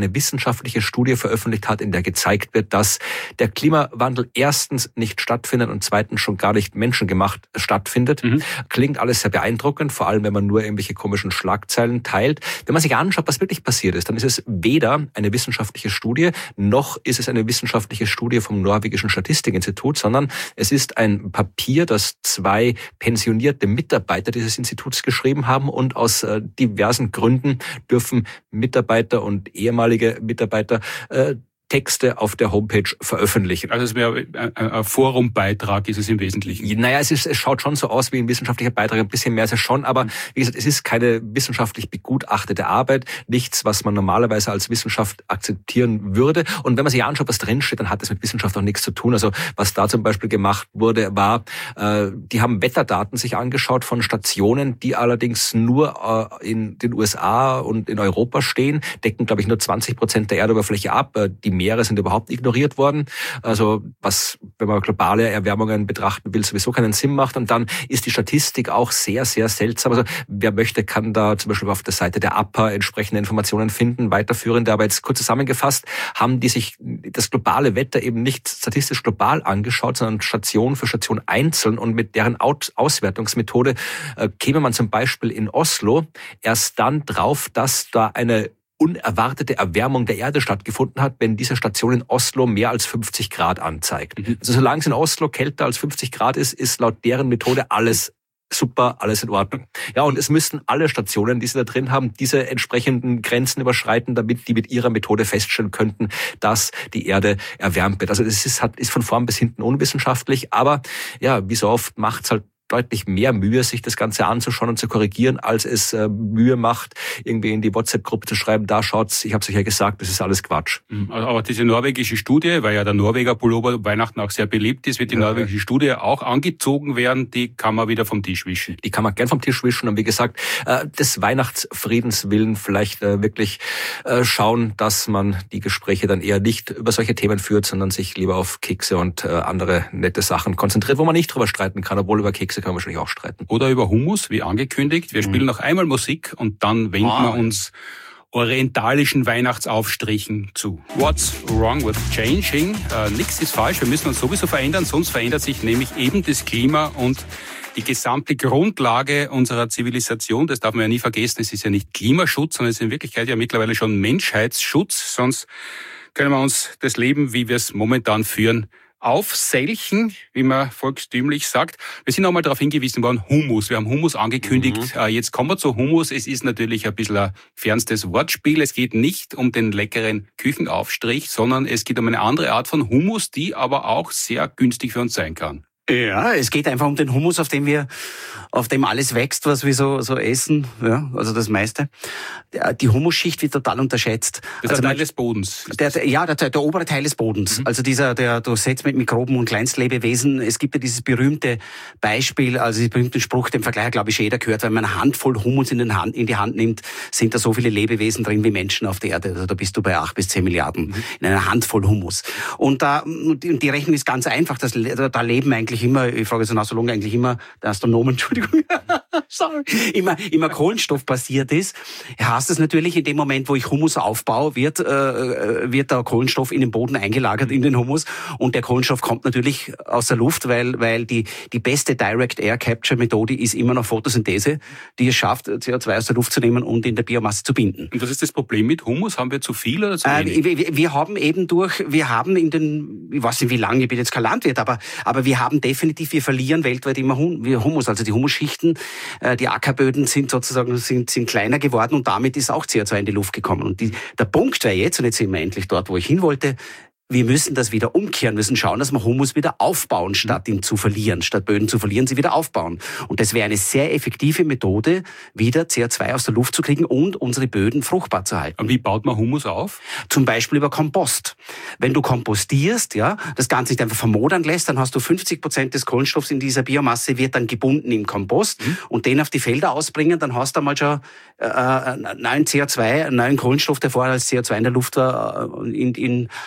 wissenschaftliche Studie veröffentlicht hat, in der gezeigt wird, dass der Klimawandel erstens nicht stattfindet und zweitens schon gar nicht menschengemacht stattfindet. Mhm. Klingt alles sehr beeindruckend, vor allem wenn man nur irgendwelche komischen Schlagzeilen teilt. Wenn man sich anschaut, was wirklich passiert ist, dann ist es weder eine wissenschaftliche Studie, noch ist es eine wissenschaftliche Studie vom norwegischen Statistikinstitut, sondern es ist ein Papier, das zwei pensionierte Mitarbeiter dieses Instituts geschrieben haben, und aus äh, diversen Gründen dürfen Mitarbeiter und ehemalige Mitarbeiter äh, Texte auf der Homepage veröffentlichen. Also es wäre ein, ein Forumbeitrag, ist es im Wesentlichen? Naja, es, ist, es schaut schon so aus wie ein wissenschaftlicher Beitrag, ein bisschen mehr ist es schon, aber wie gesagt, es ist keine wissenschaftlich begutachtete Arbeit, nichts, was man normalerweise als Wissenschaft akzeptieren würde. Und wenn man sich anschaut, was drinsteht, dann hat das mit Wissenschaft auch nichts zu tun. Also was da zum Beispiel gemacht wurde, war, äh, die haben Wetterdaten sich angeschaut von Stationen, die allerdings nur äh, in den U S A und in Europa stehen, decken, glaube ich, nur zwanzig Prozent der Erdoberfläche ab. Äh, die Meere sind überhaupt ignoriert worden. Also was, wenn man globale Erwärmungen betrachten will, sowieso keinen Sinn macht. Und dann ist die Statistik auch sehr, sehr seltsam. Also wer möchte, kann da zum Beispiel auf der Seite der A P A entsprechende Informationen finden, weiterführende. Aber jetzt kurz zusammengefasst, haben die sich das globale Wetter eben nicht statistisch global angeschaut, sondern Station für Station einzeln. Und mit deren Auswertungsmethode äh, käme man zum Beispiel in Oslo erst dann drauf, dass da eine unerwartete Erwärmung der Erde stattgefunden hat, wenn diese Station in Oslo mehr als fünfzig Grad anzeigt. Mhm. Also solange es in Oslo kälter als fünfzig Grad ist, ist laut deren Methode alles super, alles in Ordnung. Ja, und es müssten alle Stationen, die sie da drin haben, diese entsprechenden Grenzen überschreiten, damit die mit ihrer Methode feststellen könnten, dass die Erde erwärmt wird. Also das ist, hat, ist von vorn bis hinten unwissenschaftlich, aber ja, wie so oft macht's halt deutlich mehr Mühe, sich das Ganze anzuschauen und zu korrigieren, als es äh, Mühe macht, irgendwie in die WhatsApp-Gruppe zu schreiben, da schaut's, ich habe es euch ja gesagt, das ist alles Quatsch. Aber diese norwegische Studie, weil ja der Norweger Pullover Weihnachten auch sehr beliebt ist, wird die ja. norwegische Studie auch angezogen werden, die kann man wieder vom Tisch wischen. Die kann man gern vom Tisch wischen und wie gesagt, äh, des Weihnachtsfriedens willen vielleicht äh, wirklich äh, schauen, dass man die Gespräche dann eher nicht über solche Themen führt, sondern sich lieber auf Kekse und äh, andere nette Sachen konzentriert, wo man nicht drüber streiten kann, obwohl über Kekse kann man wahrscheinlich auch streiten. Oder über Hummus, wie angekündigt. Wir spielen mhm. noch einmal Musik und dann wenden ah, wir uns orientalischen Weihnachtsaufstrichen zu. What's wrong with changing? Äh, nichts ist falsch, wir müssen uns sowieso verändern, sonst verändert sich nämlich eben das Klima und die gesamte Grundlage unserer Zivilisation. Das darf man ja nie vergessen, es ist ja nicht Klimaschutz, sondern es ist in Wirklichkeit ja mittlerweile schon Menschheitsschutz, sonst können wir uns das Leben, wie wir es momentan führen, aufselchen, wie man volkstümlich sagt. Wir sind auch mal darauf hingewiesen worden, Hummus. Wir haben Hummus angekündigt. Mhm. Jetzt kommen wir zu Hummus. Es ist natürlich ein bisschen ein fernstes Wortspiel. Es geht nicht um den leckeren Küchenaufstrich, sondern es geht um eine andere Art von Hummus, die aber auch sehr günstig für uns sein kann. Ja, es geht einfach um den Hummus, auf dem wir, auf dem alles wächst, was wir so, so essen, ja, also das meiste. Die Humusschicht wird total unterschätzt. Das ist also ein Teil des Bodens. Der, der, ja, der, der obere Teil des Bodens. Mhm. Also dieser, der durchsetzt mit Mikroben und Kleinstlebewesen. Es gibt ja dieses berühmte Beispiel, also diesen berühmten Spruch, den Vergleich, glaube ich, jeder gehört, wenn man eine Handvoll Hummus in, den Hand, in die Hand nimmt, sind da so viele Lebewesen drin wie Menschen auf der Erde. Also da bist du bei acht bis zehn Milliarden mhm. in einer Handvoll Hummus. Und da, die Rechnung ist ganz einfach. Das, da leben eigentlich immer, ich frage jetzt nach so lange eigentlich immer, der Astronomen, Entschuldigung, sorry, immer, immer Kohlenstoff passiert ist, heißt es natürlich, in dem Moment, wo ich Humus aufbaue, wird, äh, wird der Kohlenstoff in den Boden eingelagert, in den Humus, und der Kohlenstoff kommt natürlich aus der Luft, weil, weil die, die beste Direct Air Capture Methode ist immer noch Photosynthese, die es schafft, C O zwei aus der Luft zu nehmen und in der Biomasse zu binden. Und was ist das Problem mit Humus? Haben wir zu viel oder zu wenig? Äh, wir, wir haben eben durch, wir haben in den, ich weiß nicht wie lange, ich bin jetzt kein Landwirt, aber, aber wir haben definitiv, wir verlieren weltweit immer Humus, also die Humusschichten, äh, die Ackerböden sind sozusagen, sind, sind kleiner geworden und damit ist auch C O zwei in die Luft gekommen. Und die, der Punkt wäre jetzt, und jetzt sind wir endlich dort, wo ich hin wollte, wir müssen das wieder umkehren, müssen schauen, dass wir Humus wieder aufbauen, statt ihn zu verlieren. Statt Böden zu verlieren, sie wieder aufbauen. Und das wäre eine sehr effektive Methode, wieder C O zwei aus der Luft zu kriegen und unsere Böden fruchtbar zu halten. Und wie baut man Humus auf? Zum Beispiel über Kompost. Wenn du kompostierst, ja, das Ganze nicht einfach vermodern lässt, dann hast du fünfzig Prozent des Kohlenstoffs in dieser Biomasse wird dann gebunden im Kompost mhm. und den auf die Felder ausbringen, dann hast du einmal schon äh, neuen C O zwei, neuen Kohlenstoff, der vorher als C O zwei in der Luft war, in, in, am Acker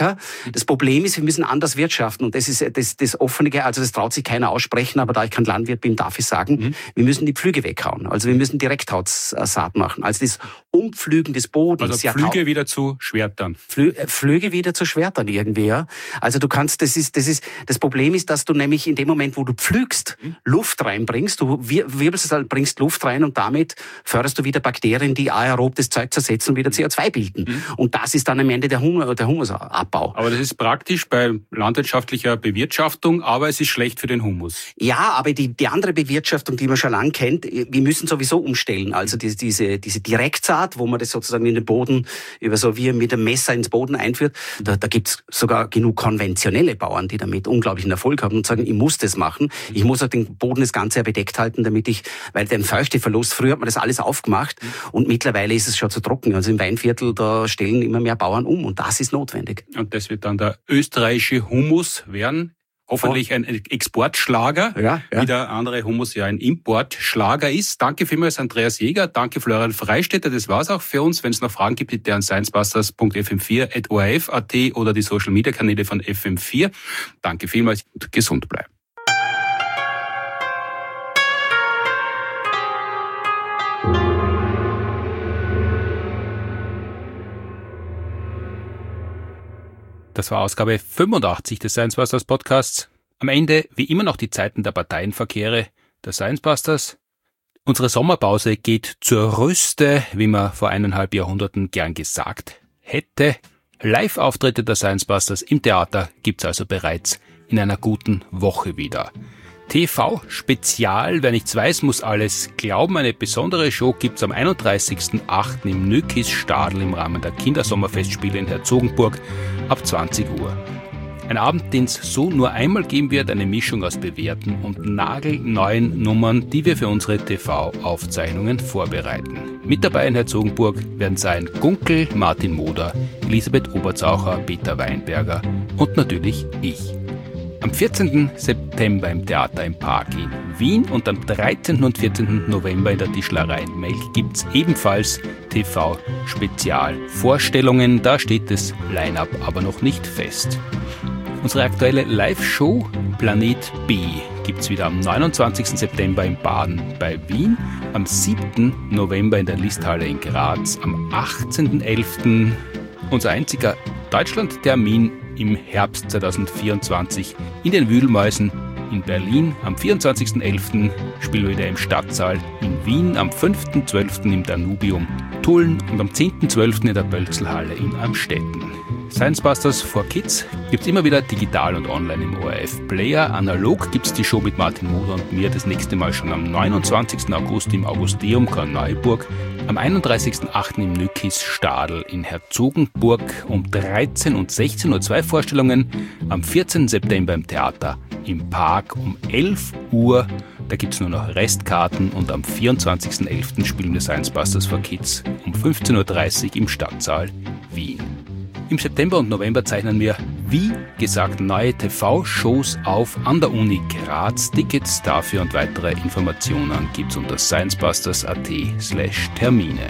stärker. Das Problem ist, wir müssen anders wirtschaften und das ist das, das Offene, also das traut sich keiner aussprechen, aber da ich kein Landwirt bin, darf ich sagen, mhm. wir müssen die Pflüge weghauen. Also wir müssen Direkthautsaat machen. Also das Umpflügen des Bodens. Also Pflüge ja, wieder zu Schwertern. Flü Pflüge wieder zu Schwertern irgendwie, ja. Also du kannst, das ist, das ist, das Problem ist, dass du nämlich in dem Moment, wo du pflügst, mhm. Luft reinbringst, du wirbelst es, bringst Luft rein und damit förderst du wieder Bakterien, die aerob das Zeug zersetzen und wieder C O zwei bilden. Mhm. Und das ist dann am Ende der, Hum der Humusabbau. Aber das ist praktisch bei landwirtschaftlicher Bewirtschaftung, aber es ist schlecht für den Humus. Ja, aber die, die andere Bewirtschaftung, die man schon lange kennt, wir müssen sowieso umstellen. Also die, diese, diese Direktsaat, wo man das sozusagen in den Boden, über so wie mit dem Messer ins Boden einführt, da, da gibt's sogar genug konventionelle Bauern, die damit unglaublichen Erfolg haben und sagen, ich muss das machen. Ich muss auch den Boden das Ganze ja bedeckt halten, damit ich, weil den Feuchteverlust, früher hat man das alles aufgemacht und mittlerweile ist es schon zu trocken. Also im Weinviertel, da stellen immer mehr Bauern um und das ist notwendig. Und das wird dann der österreichische Humus werden. Hoffentlich ein Exportschlager, ja, ja. wie der andere Humus ja ein Importschlager ist. Danke vielmals, Andreas Jäger. Danke, Florian Freistetter. Das war's auch für uns. Wenn es noch Fragen gibt, bitte an sciencebusters punkt f m vier at o r f punkt a t oder die Social-Media-Kanäle von F M vier. Danke vielmals und gesund bleiben. Das war Ausgabe fünfundachtzig des Science Busters Podcasts. Am Ende wie immer noch die Zeiten der Parteienverkehre der Science Busters. Unsere Sommerpause geht zur Rüste, wie man vor eineinhalb Jahrhunderten gern gesagt hätte. Live-Auftritte der Science Busters im Theater gibt's also bereits in einer guten Woche wieder. T V-Spezial, wer nichts weiß, muss alles glauben. Eine besondere Show gibt's am einunddreißigsten achten im Nükis Stadl im Rahmen der Kindersommerfestspiele in Herzogenburg ab zwanzig Uhr. Ein Abend, den es so nur einmal geben wird, eine Mischung aus bewährten und nagelneuen Nummern, die wir für unsere T V-Aufzeichnungen vorbereiten. Mit dabei in Herzogenburg werden sein Gunkel, Martin Moder, Elisabeth Oberzaucher, Peter Weinberger und natürlich ich. Am vierzehnten September im Theater im Park in Wien und am dreizehnten und vierzehnten November in der Tischlerei in Melk gibt's ebenfalls T V-Spezialvorstellungen. Da steht das Line-Up aber noch nicht fest. Unsere aktuelle Live-Show Planet B gibt's wieder am neunundzwanzigsten September in Baden bei Wien, am siebten November in der Listhalle in Graz, am achtzehnten elften unser einziger Deutschland-Termin im Herbst zweitausendvierundzwanzig in den Wühlmäusen in Berlin. Am vierundzwanzigsten elften spielen wir wieder im Stadtsaal in Wien, am fünften zwölften im Danubium Tulln und am zehnten zwölften in der Bölzelhalle in Amstetten. Science Busters for Kids gibt's immer wieder digital und online im O R F-Player. Analog gibt's die Show mit Martin Moder und mir das nächste Mal schon am neunundzwanzigsten August im Augusteum Korneuburg, am einunddreißigsten achten im Nükis Stadl in Herzogenburg um dreizehn und sechzehn Uhr zwei Vorstellungen, am vierzehnten September im Theater im Park um elf Uhr. Da gibt's nur noch Restkarten und am vierundzwanzigsten elften spielen wir Science Busters for Kids um fünfzehn Uhr dreißig im Stadtsaal Wien. Im September und November zeichnen wir, wie gesagt, neue T V-Shows auf an der Uni Graz. Tickets dafür und weitere Informationen gibt's unter sciencebusters punkt a t slash Termine.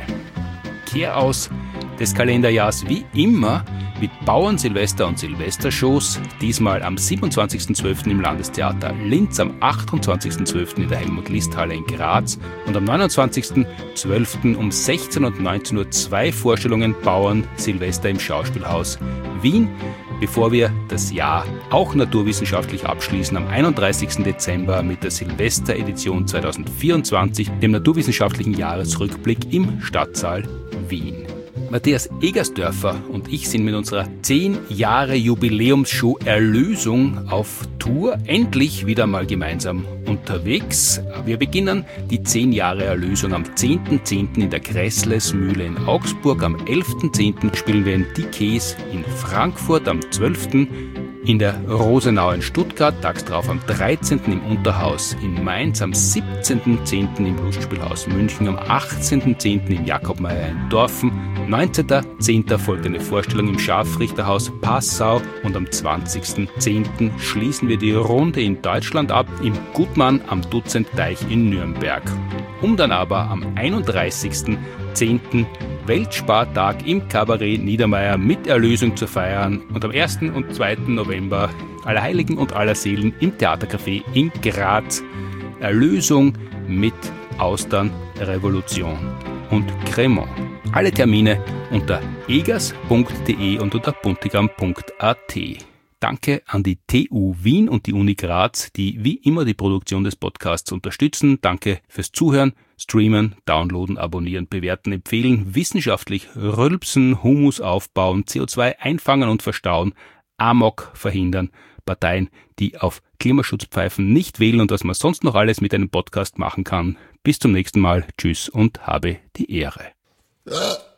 Kehraus des Kalenderjahrs wie immer mit Bauern, Silvester und Silvestershows. Diesmal am siebenundzwanzigsten zwölften im Landestheater Linz, am achtundzwanzigsten zwölften in der Helmut-List-Halle in Graz und am neunundzwanzigsten zwölften um sechzehn und neunzehn Uhr zwei Vorstellungen Bauern, Silvester im Schauspielhaus Wien. Bevor wir das Jahr auch naturwissenschaftlich abschließen, am einunddreißigsten Dezember mit der Silvesteredition zweitausendvierundzwanzig, dem naturwissenschaftlichen Jahresrückblick im Stadtsaal Wien. Matthias Egersdörfer und ich sind mit unserer zehn Jahre Jubiläumsshow Erlösung auf Tour, endlich wieder mal gemeinsam unterwegs. Wir beginnen die zehn Jahre Erlösung am zehnten zehnten in der Gräßlesmühle in Augsburg, am elften zehnten spielen wir in Die Käs in Frankfurt, am zwölften in der Rosenau in Stuttgart, tags drauf am dreizehnten im Unterhaus in Mainz, am siebzehnten zehnten im Lustspielhaus München, am achtzehnten zehnten im Jakobmeier in Dorfen, neunzehnten zehnten folgt eine Vorstellung im Scharfrichterhaus Passau und am zwanzigsten zehnten schließen wir die Runde in Deutschland ab, im Gutmann am Dutzendteich in Nürnberg. Um dann aber am einunddreißigsten zehnten Weltspartag im Kabarett Niedermeyer mit Erlösung zu feiern und am ersten und zweiten November Allerheiligen und Allerseelen im Theatercafé in Graz. Erlösung mit Austern, Revolution und Cremant. Alle Termine unter egers punkt de und unter puntigam punkt at. Danke an die T U Wien und die Uni Graz, die wie immer die Produktion des Podcasts unterstützen. Danke fürs Zuhören, Streamen, Downloaden, Abonnieren, Bewerten, Empfehlen, wissenschaftlich rülpsen, Humus aufbauen, C O zwei einfangen und verstauen, Amok verhindern, Parteien, die auf Klimaschutz pfeifen, nicht wählen und was man sonst noch alles mit einem Podcast machen kann. Bis zum nächsten Mal. Tschüss und habe die Ehre.